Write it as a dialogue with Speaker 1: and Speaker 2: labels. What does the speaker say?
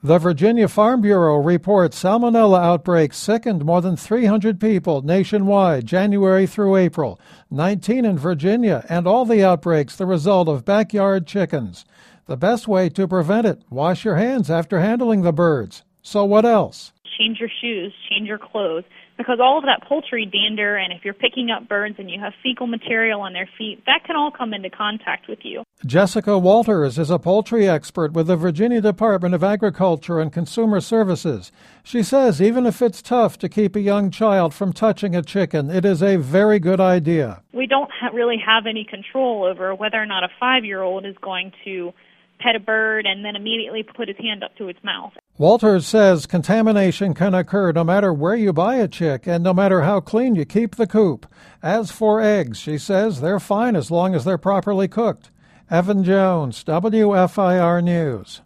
Speaker 1: The Virginia Farm Bureau reports salmonella outbreaks sickened more than 300 people nationwide, January through April, 19 in Virginia, and all the outbreaks the result of backyard chickens. The best way to prevent it, wash your hands after handling the birds. So what else?
Speaker 2: Change your shoes, change your clothes, because all of that poultry dander, and if you're picking up birds and you have fecal material on their feet, that can all come into contact with you.
Speaker 1: Jessica Walters is a poultry expert with the Virginia Department of Agriculture and Consumer Services. She says even if it's tough to keep a young child from touching a chicken, it is a very good idea.
Speaker 2: We don't really have any control over whether or not a 5-year-old is going to pet a bird and then immediately put his hand up to its mouth.
Speaker 1: Walters says contamination can occur no matter where you buy a chick and no matter how clean you keep the coop. As for eggs, she says they're fine as long as they're properly cooked. Evan Jones, WFIR News.